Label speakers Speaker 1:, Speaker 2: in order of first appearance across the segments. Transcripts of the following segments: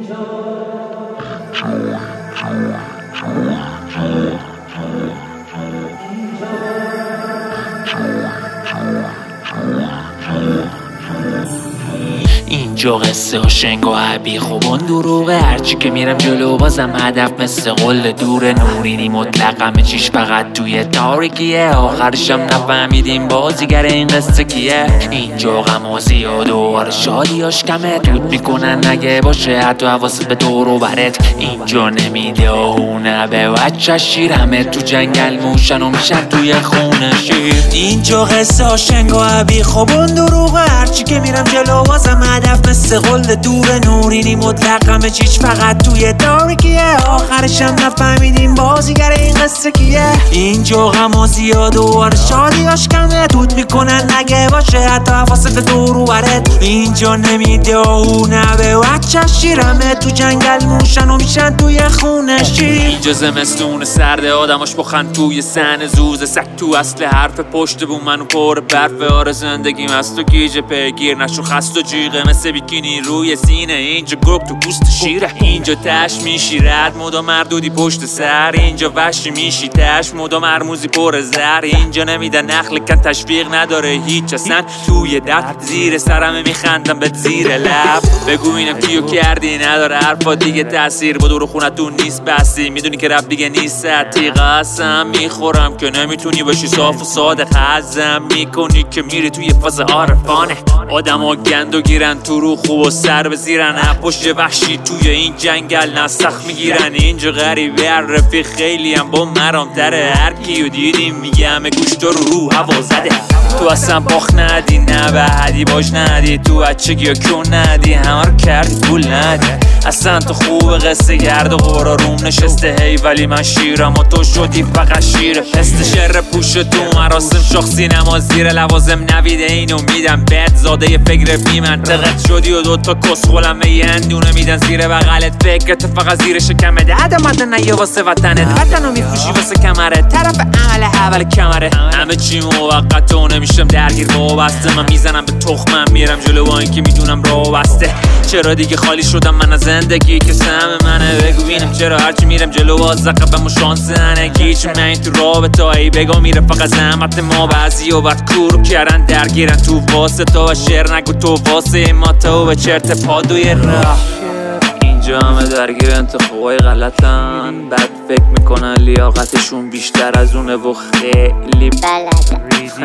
Speaker 1: اینجا قصه و شنگ و عبی خوبان دروغه، هرچی که میرم جلو بازم هدف مثل قل دور. نورینی مطلق همه چیش فقط توی تاریکیه، آخرشم نفهمیدیم بازیگر این قصه کیه. اینجا غم و زیاد و شادیاش کمه، دود میکنن نگه باشه حتی حواست به دور و برت. اینجا نمیده آهونه به بچه شیر، همه تو جنگل موشن و میشن توی خونه شیر. اینجا قصه و شنگ و عبی خوبان دروغه، هرچی که میرم جلو بازم هدف مثل قل دور. نورینی مطلق همه چیش فقط توی تاریکیه، آخرشم نفهمیدیم بازیگر این قصه کیه. اینجا غم و زیاد و شادیاش کمه، دود میکنن نگه باشه حتی حواست دور و برت. اینجا نمیده آهونه به بچه شیر، همه تو جنگل موشن و میشن توی خونه شیر. اینجا زمستون سرده آدماش بخن توی سن زوزه، سگ تو اصل حرف پشت بوم منو پر برف. آره زندگیم از تو گیجه پیگیر نشو خست و جیغه، مثل بیکینی روی سینه اینجا گرگ تو پوست شیره. اینجا تش میشی رد مدام مردودی پشت سر، اینجا وحشی میشی تش مدام مرموزی پر زر. اینجا نمیدن نخل کن تشویق نداره هیچ اصلا، توی درد زیر سرمه میخندم به زیر لب. بگو اینم کیو کردی نداره حرفا دیگه تاثیر، با دور خونتون نیست بسی میدونی که رب دیگه نیست سطحی. قسم میخورم که نمیتونی باشی صاف و ساده، خزم میکنی که میری توی فاز عارفانه. آدم ها گندو گیرن تو رو خوب و سر بزیرن، پشت وحشی توی این جنگل نسخ میگیرن. اینجا غریبه رفیق خیلی هم با مرام تره، هر کیو دیدیم میگه همه گوشت رو هوا زده. تو اصلا باخ ندی نه به حدی باش ندی، تو بچگی ها کن ندی همه رو کردی پول ندی. اصلا تو خوب قصه گرد و غورا روم نشسته هی، ولی من شیرم و تو شدی فقط شیر. پست شر پوش تو مراسم شخصی نما زیر لوازم نویده اینو میدم بد زاده فکر بی منطقت شدی و دوتا کس خولم یه اندونه میدن زیر بغلت، فکرت فقط زیر شکمه ده مدن نه واسه وطنت، وطنو میفروشی واسه کمره، طرف عمل حول کمره. همه چی موقت و نمیشم درگیر وابسته، من میزنم به تخمم میرم جلو با اینکه میدونم راه بسته. چرا دیگه خالی شدم من از زندگی که سهم منه، بگو بینم چرا هرچی میرم جلو باز عقبم و شانس هنگی. چون من این تو رابطه هایی بگو میره فقط زحمت ما، بعضی و بعد کورو کردن درگیرن تو واسه تو و شعر نگو تو واسه ما تو به چرت پادوی راه. اینجا همه درگیر انتخابای غلطن، بعد فکر میکنن لیاقتشون بیشتر از اونه و خیلی بلدن.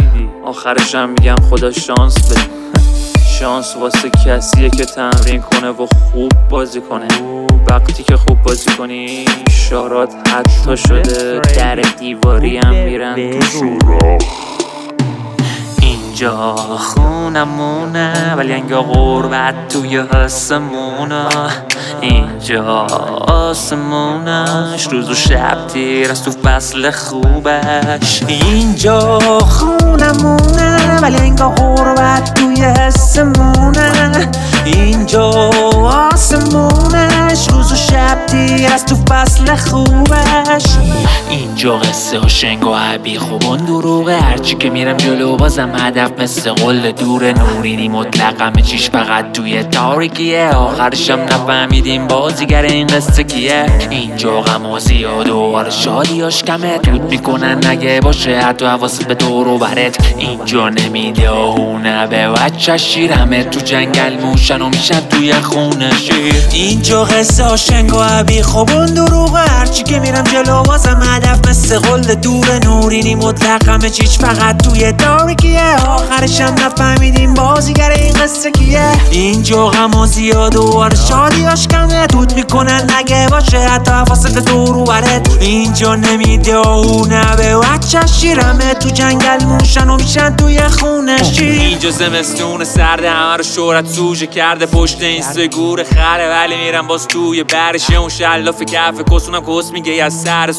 Speaker 1: آخرش هم میگم خدا شانس بده، شانس واسه کسیه که تمرین کنه و خوب بازی کنه. وقتی که خوب بازی کنی اشارات حتی شده در دیواری هم میرن تو سوراخ. اینجا خونمونه ولی انگا غربت توی حسمونه، اینجا آسمونش روز و شب تیر از تو فصل خوبش. اینجا خونمونه ولی انگا غربت توی حسمونه، اینجا آسمونش روز و شب تیر از تو فصل خوبش. اینجا قصه و شنگ و عبی خوبان دروغه، هرچی که میرم جلو بازم هدف مثل قل دور. نورینی مطلق همه چیش فقط توی تاریکیه، آخرشم نفهمیدیم بازیگر این قصه کیه. اینجا غم و زیاد و شادیاش کمه، دود میکنن نگه باشه حتی حواست به دور و برت. اینجا نمیده آهونه به بچه شیر، همه تو جنگل موشن و میشن توی خونه شیر. اینجا قصه ها شنگ و عبی خوبان دروغه، هرچی که میرم جلو بازم هدف مثل قل دور. نورینی مطلق همه چیش فقط توی تاریکیه، آخرشم نفهمیدیم بازیگر این قصه کیه. اینجا غم و زیاد و شادیاش کمه، دود میکنن نگه باشه حتی حواست دور و برت. اینجا نمیده آهونه به بچه شیر، همه تو جنگل موشن و میشن توی خونه شیر. اینجا زمستون سرده همه رو شهرت سوژه کرده پشت این سگور خره، ولی میرم باز توی برشه اون شلاف کف کسونم کس میگه از سر صبح میچرخه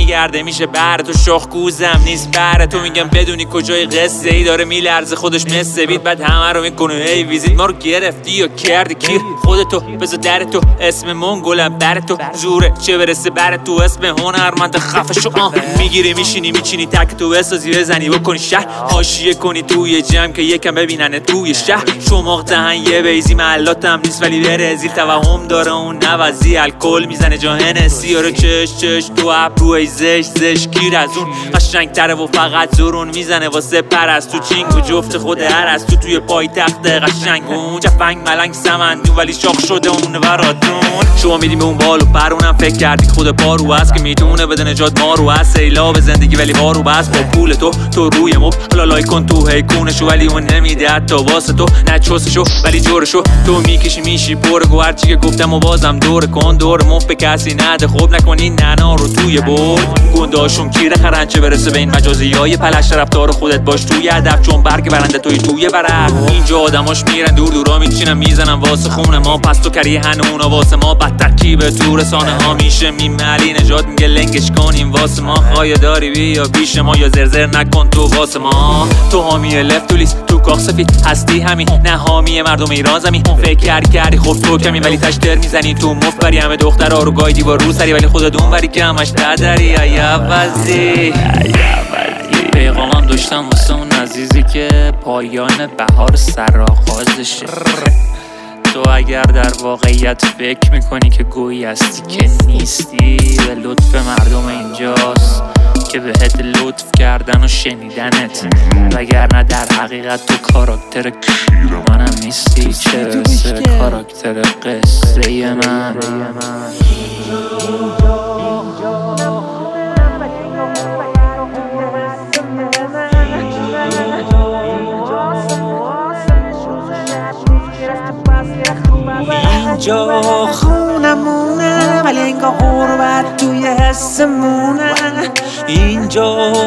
Speaker 1: میگرده میشه بر تو شخ کوزم نیست بر تو میگم بدونی کجای قصه ای داره میلرزه خودش مثل بید بعد همه رو میکنه ای ویزیت ما رو گرفتی یا کردی کی خودتو بذار در تو اسم منگولم بر تو زوره چه برسه بر تو اسم هنرمند خفه شو میگیری میشینی میچینی تک تو بسازی بزنی بکنی شهر حاشیه کنی توی جمع که یکم ببینن توی شهر شما دهن یه بیزی محلاتم نیست ولی برزیل توهم داره اون نوازی الکل میزنه جا هنسی رو چش تو ابروی زش گیر از اون قشنگ تره و فقط زورون میزنه واسه پرست تو چینگ و جفت خود هر از تو پای تخت قشنگ اون جفنگ ملنگ سمندون ولی شاخ شده اون براتون شما میدیم به اون بالو پرونم فکر کردی خود پارو هست که میتونه بده نجات ما رو از سیلاب زندگی ولی بارو بس با پول تو روی مب حالا لایک کن تو هیکونشو ولی اون نمیده حتی واسه تو نچوسشو ولی جورشو تو میکشی میشی پر گوهر چی که گفتم و بازم دور کن دور مف به کسی نده خوب نکنی ننا رو توی برد گنداشون کیره خرنچه برسه به این مجازی های پلش رفتار خودت باش توی ادب چون برگ برنده توی برق اینجا آدماش میرن دورا میچینن میزنن واسه خونه ما پس تو کری هنونا واسه ما بد ترکیب تو رسانه ها میشه میملی نجات میگه لنگش کنیم واسه ما خواهی داری بیا بیش ما یا زرزر نکن تو واسه ما تو حامی لفت تو لیست تو کاخ سفید هستی همین نه حامی مردم ایران زمین فکر کردی خب تو کمی ولی تشتر میزنی تو مفبری همه دخترها رو گایدی با رو سری ولی خودت اونوری که همش تدری عوضی پیغامم داشتم واسه اون عزیزی که پایان بهار سرآغازشه تو اگر در واقعیت فکر میکنی که گویی هستی که نیستی به لطف مردم اینجاست که بهت لطف کردن و شنیدنت وگرنه در حقیقت تو کاراکتر منم نیستی چه برسه کاراکتر قصه من
Speaker 2: اینجا خونمونه ولی انگار غربت توی حسمونه اینجا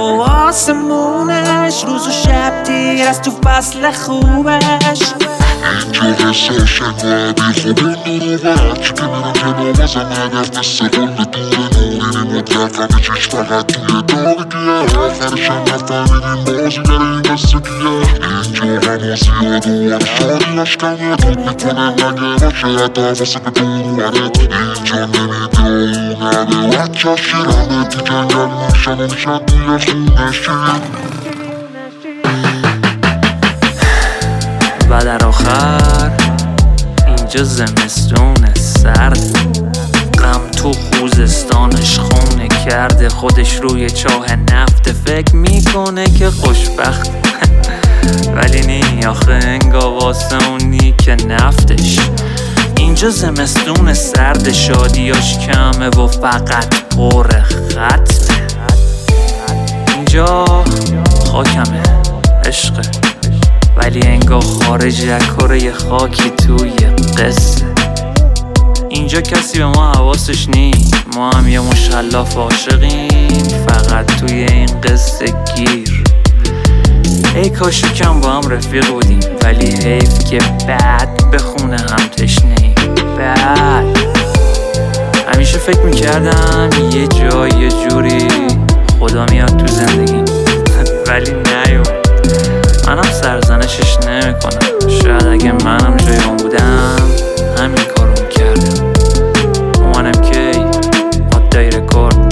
Speaker 2: آسمونش روز و شب تیر از تو فصل خوبش
Speaker 3: اینجا حساش انگاه بی خوبون دروبه هرچی که میرم جلو بازم هدف مثل قول دور نورینی مدرک همه چیش فقط توی دارگیه آخرشم نفهمیدیم بازیگر این قصه کیه اینجا حماسی ها دوار شادیش کمه توب میکنه نگه باشه حتی واسه که دوروبرت اینجا نمیده اونه بچه شیرمه تو جنگل میشن و میشن توی خونشی
Speaker 1: و در آخر اینجا زمستون سرد غم تو خوزستانش خونه کرده خودش روی چاه نفت فکر میکنه که خوشبخت ولی نی آخه انگا واسه اونی که نفتش اینجا زمستون سرد شادیاش کمه و فقط پر ختمه اینجا خاکمه عشقه ولی انگار خارج کره خاکی توی قصه اینجا کسی به ما حواسش نی ما هم یه مشلاف عاشقیم فقط توی این قصه گیر ای کاش کم با هم رفیق بودیم ولی حیف که بعد بخونه هم تشنه ایم بعد همیشه فکر میکردم یه جای یه جوری خدا میاد تو زندگی ولی نیوم منم سرزنشش نمی کنم شاید اگه منم جای اون بودم همین کارو میکردم اومانم کی مادای رکورد